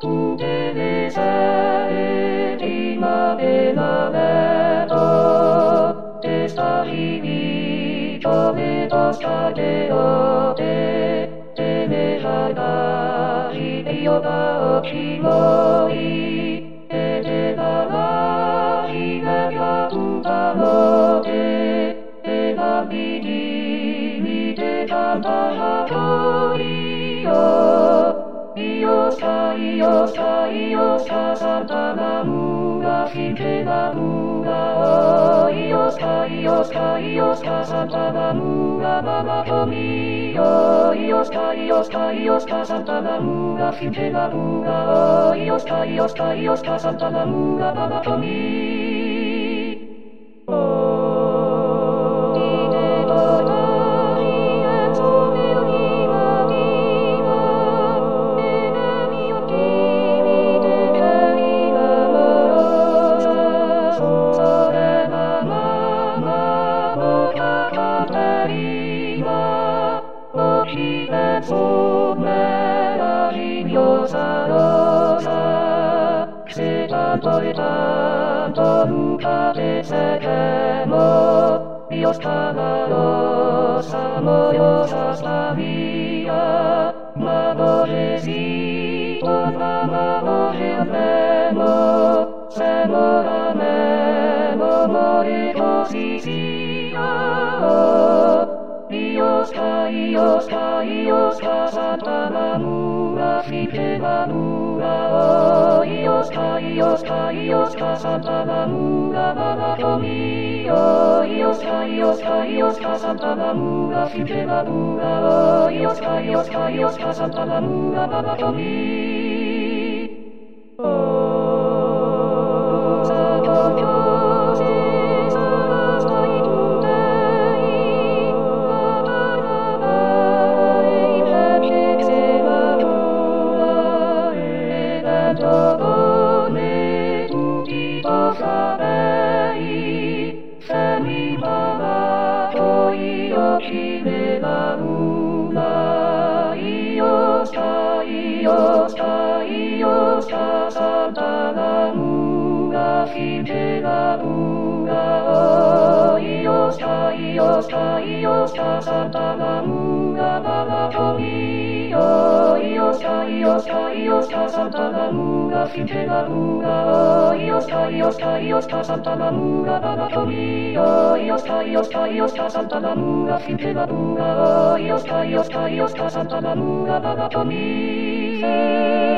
Interesa encima de la leto, esta finito me tosta de ote, te me jada y te yoga ochimoi, e te dala y me yatunta note, e la vidi mi te canta la gloria. Io sta Santa Manuga, finché Manuga, io sta Santa Manuga, Mamato mio, io sta Santa Manuga, finché Manuga, io sta Santa Manuga, Mamato mio. Se tanto e tanto nunca penseremo, Dios cada rosa moyosa sabía, ma necesito amemo, se moramemo, more così sia. Io sta Santa Manuga, finché Manuga, io sta Santa Manuga, Mamato mio, io sta Santa Manuga, finché Manuga, io sta Santa Manuga, Mamato mio. Io sta Santa Manuga, finché Manuga, io sta Santa Manuga, Mamato mio, io sta Santa Manuga, finché Manuga, io sta Santa Manuga, Mamato mio, io sta Santa Manuga, finché Manuga, io sta Santa Manuga, Mamato mio.